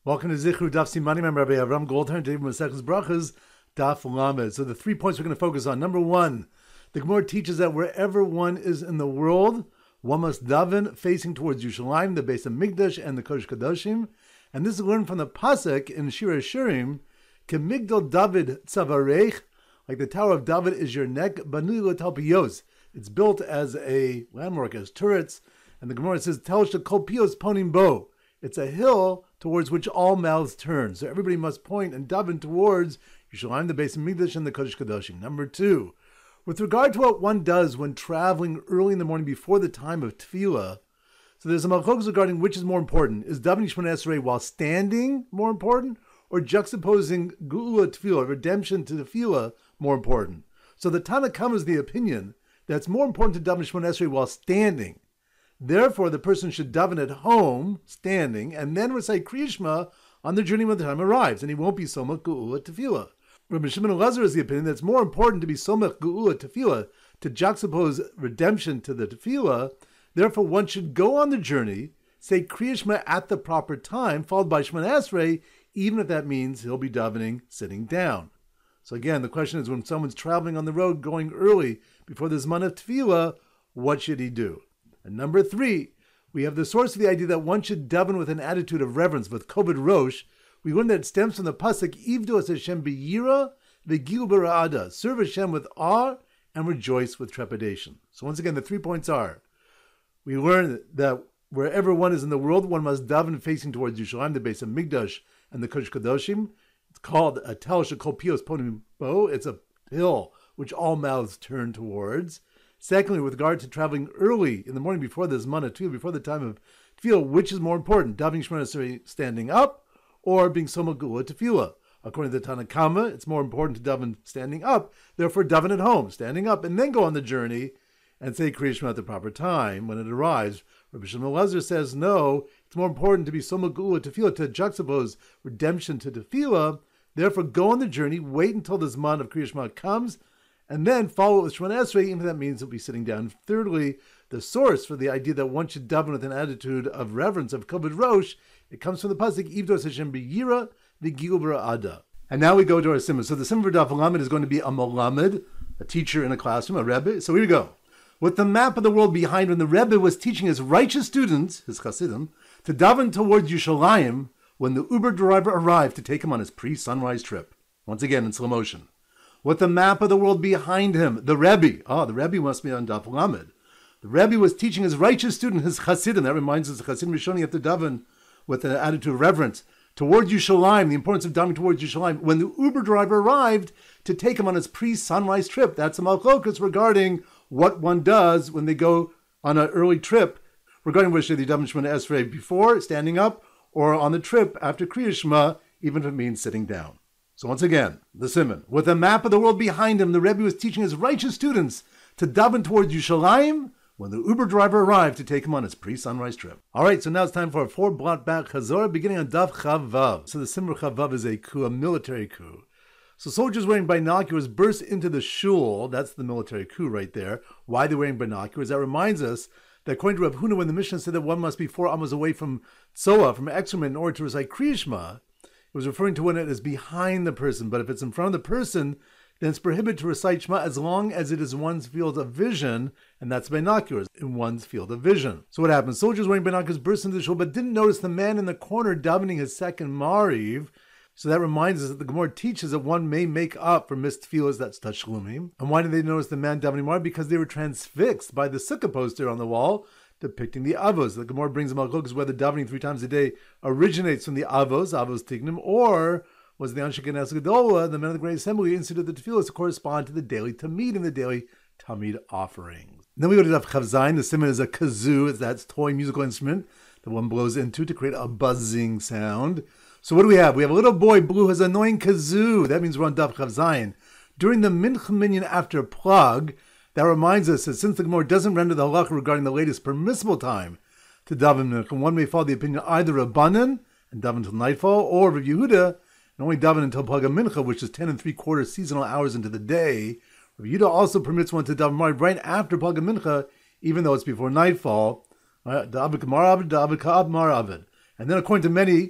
Welcome to Zichru Daf Simanim. I'm Rabbi Avram Goldhar. Today we're Masechus Brachas Daf Lamed. So the 3 points we're going to focus on. Number one, the Gemara teaches that wherever one is in the world, one must daven facing towards Yerushalayim, the base of Mikdash and the Kodesh Kadoshim. And this is learned from the pasuk in Shir Hashirim, Kemigdal David Tzavarech, like the Tower of David is your neck, Banu L'Talpiyos. It's built as a landmark, as turrets. And the Gemara says, Telish Kolpios Ponim Bo. It's a hill towards which all mouths turn. So everybody must point and daven towards Yerushalayim, the base of Mikdash, and the Kodesh Kadoshim. Number two, with regard to what one does when traveling early in the morning before the time of tefillah, so there's a malchokes regarding which is more important. Is davening Shemona Esrei while standing more important, or juxtaposing Geula tefillah, redemption to tefillah, more important? So the Tana Kama is the opinion that it's more important to daven Shemona Esrei while standing. Therefore, the person should daven at home, standing, and then recite Kriya Shema on the journey when the time arrives, and he won't be somach Geula tefillah. Rabbi Shimon Elazar is the opinion that it's more important to be somach Geula tefillah, to juxtapose redemption to the tefillah. Therefore, one should go on the journey, say Kriya Shema at the proper time, followed by Shemona Esrei, even if that means he'll be davening sitting down. So again, the question is, when someone's traveling on the road, going early before the Zman of tefillah, what should he do? And number three, we have the source of the idea that one should daven with an attitude of reverence, with kovod rosh. We learn that it stems from the pasuk, Ivdu as Hashem b'yira v'gilu b'ra'ada. Serve Hashem with awe and rejoice with trepidation. So once again, the 3 points are, we learn that wherever one is in the world, one must daven facing towards Yerushalayim, the base of Mikdash and the Kodesh Kadoshim. It's called a Tel Shekol Pios Ponim Bo. It's a hill which all mouths turn towards. Secondly, with regard to traveling early in the morning before the Zman of Tefillah, before the time of Tefillah, which is more important, davening Shemona Esrei standing up or being somach Geula tefillah? According to the Tana Kama, it's more important to daven standing up. Therefore, daven at home, standing up, and then go on the journey and say Kriya Shema at the proper time when it arrives. Rabbi Shimon Elazar says, no, it's more important to be somach Geula tefillah, to juxtapose redemption to tefillah. Therefore, go on the journey, wait until the Zman of Kriya Shema comes, and then follow it with Shemona Esrei, even if that means he'll be sitting down. Thirdly, the source for the idea that one should daven with an attitude of reverence, of kovod rosh, it comes from the pasuk, Ivdos Hashem b'yira v'gilu b'ra'ada. And now we go to our simmer. So the simmer for Daf Lamed is going to be a malamed, a teacher in a classroom, a rebbe. So here we go. With the map of the world behind, when the rebbe was teaching his righteous students, his chassidim, to daven towards Yerushalayim, when the Uber driver arrived to take him on his pre-sunrise trip. Once again, in slow motion. With the map of the world behind him, the Rebbe. The Rebbe must be on Daf Lamed. The Rebbe was teaching his righteous student, his Chassidim. That reminds us, the Chassidim Rishonim have to daven with an attitude of reverence towards Yerushalayim, the importance of davening towards Yerushalayim. When the Uber driver arrived to take him on his pre-sunrise trip, that's a malchokas regarding what one does when they go on an early trip, regarding whether they daven Shemona Esrei before, standing up, or on the trip after Kriya Shema, even if it means sitting down. So once again, the Simon. With a map of the world behind him, the Rebbe was teaching his righteous students to daven towards Yerushalayim when the Uber driver arrived to take him on his pre-sunrise trip. All right, so now it's time for a 4-block back Chazorah, beginning on Daf Chavav. So the Simmer Chavav is a coup, a military coup. So soldiers wearing binoculars burst into the shul. That's the military coup right there. Why they're wearing binoculars? That reminds us that according to Rav Huna, when the Mishnah said that one must be 4 amos away from Tzoah, from excrement, in order to recite Kriya Shema, it was referring to when it is behind the person. But if it's in front of the person, then it's prohibited to recite Shema as long as it is one's field of vision, and that's binoculars, in one's field of vision. So what happened? Soldiers wearing binoculars burst into the shul, but didn't notice the man in the corner davening his second Mariv. So that reminds us that the Gemara teaches that one may make up for missed tefillahs, that's tashlumim. And why did they notice the man davening Mariv? Because they were transfixed by the sukkah poster on the wall, depicting the avos. The Gemara brings them out whether davening 3 times a day originates from the avos tignim, or was the Anshe Knesset Gedola, the men of the Great Assembly, instituted the tefillahs to correspond to the daily tamid and the daily tamid offerings. And then we go to Daf Chav Zayin. The simon is a kazoo. That's toy musical instrument that one blows into to create a buzzing sound. So what do we have? We have a little boy, Blue, has an annoying kazoo. That means we're on Daf Chav Zayin. During the Mincha Minyan after Plug, that reminds us that since the Gemara doesn't render the halacha regarding the latest permissible time to daven mincha, one may follow the opinion either Rabbanan and daven until nightfall, or Rav Yehuda and only daven until Plag Mincha, which is 10 3/4 seasonal hours into the day. Rav Yehuda also permits one to daven Mariv right after Plag Mincha, even though it's before nightfall. And then according to many,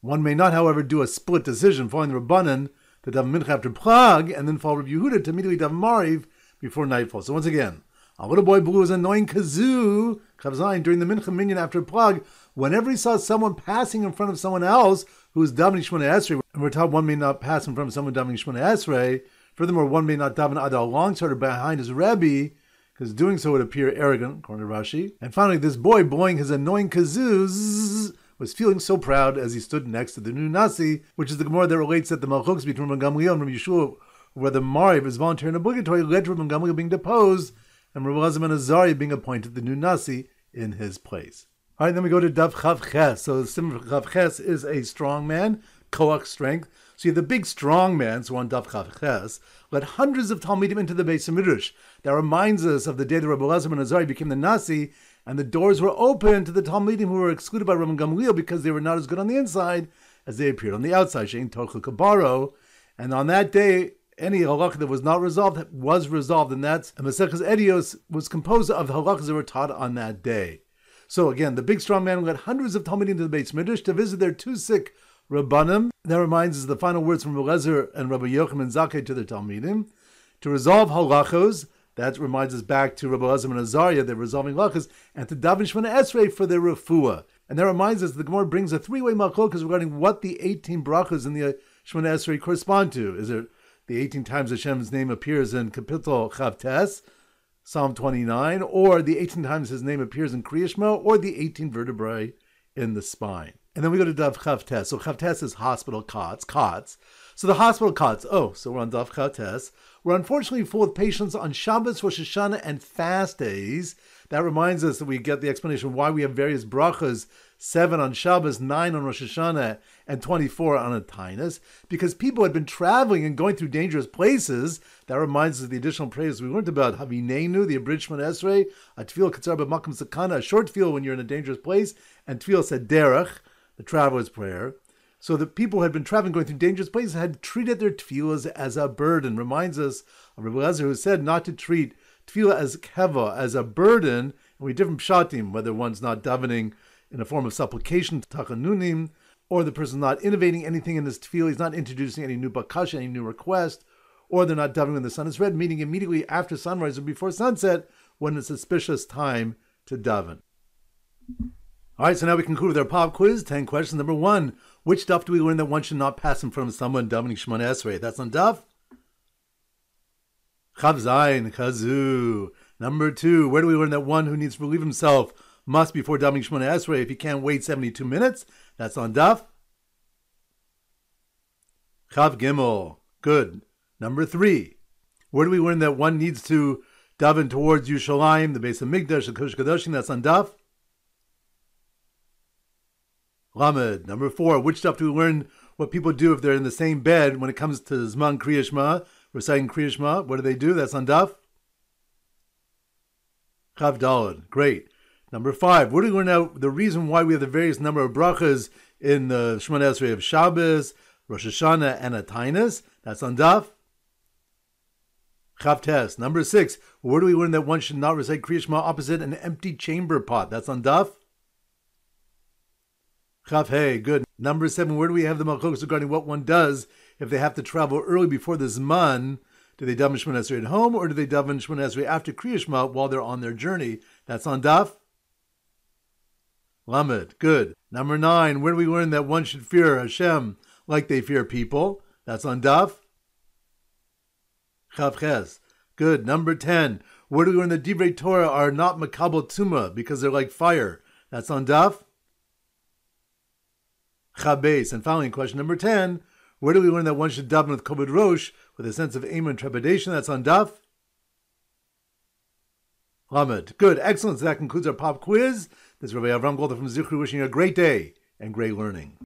One may not, however, do a split decision, following the Rabbanan to daven Mincha after Prague, and then follow Rabbi Yehuda to immediately daven Mariv before nightfall. So once again, a little boy blew his annoying kazoo, Chav during the Mincha minyan after Prague, whenever he saw someone passing in front of someone else who was davening Shmoneh Esrei. And we're taught one may not pass in front of someone davening Shmoneh Esrei. Furthermore, one may not daven either alongside or behind his Rebbe, because doing so would appear arrogant, according to Rashi. And finally, this boy blowing his annoying kazoo was feeling so proud as he stood next to the new Nasi, which is the Gemara that relates that the Malchuks between Rabban Gamliel and Rabbi Yeshua, whether Mariv is voluntary and obligatory, led to Rabban Gamliel being deposed and Rabbi Elazar ben Azariah being appointed the new Nasi in his place. All right, then we go to Daf Chav Ches. So the symbol for Chav Ches is a strong man, koach, strength. So you have the big strong man, so on Daf Chav Ches, led hundreds of Talmidim into the Beis Midrash. That reminds us of the day that Rabbi Elazar ben Azariah became the Nasi, and the doors were open to the Talmidim who were excluded by Rabban Gamliel because they were not as good on the inside as they appeared on the outside. Shein Torchel Kabaro. And on that day, any halakha that was not resolved was resolved, and that's Masechus Edios was composed of the halakhas that were taught on that day. So again, the big strong man led hundreds of Talmidim to the Beis Midrash to visit their two sick Rabbanim. That reminds us of the final words from Rabbi Elazar and Rabbi Yochanan Zakkai to their Talmidim. To resolve halachos, that reminds us back to Rabbi Elazar ben Azariah, they're resolving halachos, and to daven Shmoneh Esrei for their refuah. And that reminds us, the Gemara brings a three-way machlokas regarding what the 18 brachas in the Shmoneh Esrei correspond to. Is it the 18 times Hashem's name appears in Kapitel Chav Tes, Psalm 29, or the 18 times his name appears in Kriya Shema, or the 18 vertebrae in the spine? And then we go to Daf Chav Tes. So Chav Tes is hospital cots. So the hospital cots, so we're on Daf Chav Tes. We're unfortunately full of patients on Shabbos, Rosh Hashanah, and fast days. That reminds us that we get the explanation why we have various brachas, 7 on Shabbos, 9 on Rosh Hashanah, and 24 on a Tainus, because people had been traveling and going through dangerous places. That reminds us of the additional prayers we learned about Havinenu, the abridged Shmoneh Esrei, a Tefillah Katzar B'Makom Sakana, a short tefillah when you're in a dangerous place, and Tefillah Sederach, the traveler's prayer. So the people who had been traveling, going through dangerous places, had treated their tefillahs as a burden. Reminds us of Rabbi Elazar, who said not to treat tefillah as keva, as a burden. And we have different pshatim, whether one's not davening in a form of supplication, tachanunim, or the person's not innovating anything in his tefillah, he's not introducing any new bakasha, any new request, or they're not davening when the sun is red, meaning immediately after sunrise or before sunset, when it's a suspicious time to daven. All right, so now we conclude with our pop quiz. 10 questions. Number 1, which daf do we learn that one should not pass in front of someone davening Shmoneh Esrei? That's on daf Chav Zayin, Kazoo. Number 2, where do we learn that one who needs to relieve himself must before davening Shmoneh Esrei if he can't wait 72 minutes? That's on daf Chav Gimel. Good. Number 3, where do we learn that one needs to daven towards Yerushalayim, the Beis Hamikdash, the Kodesh Kadoshim? That's on daf Lamed. Number 4, which stuff do we learn what people do if they're in the same bed when it comes to Zman Kriya Shema, reciting Kriya Shema? What do? That's on daf Chav Daled. Great. Number 5, where do we learn out the reason why we have the various number of brachas in the Shmoneh Esrei of Shabbos, Rosh Hashanah, and a Tainus? That's on daf Chav Tes. Number 6, where do we learn that one should not recite Kriya Shema opposite an empty chamber pot? That's on daf Chav Hey. Good. Number 7, where do we have the malchokos regarding what one does if they have to travel early before the Zman? Do they daven Shmoneh Esrei at home, or do they daven Shmoneh Esrei after Kriya Shema while they're on their journey? That's on daf Lamed. Good. Number 9, where do we learn that one should fear Hashem like they fear people? That's on daf Chav Ches. Good. Number 10, where do we learn that Divrei Torah are not makabel tumah because they're like fire? That's on daf Chav Beis. And finally, question number 10, where do we learn that one should daven with kovod rosh, with a sense of aim and trepidation? That's on daf Lamed. Good. Excellent. So that concludes our pop quiz. This is Rabbi Avram Golder from Zichru wishing you a great day and great learning.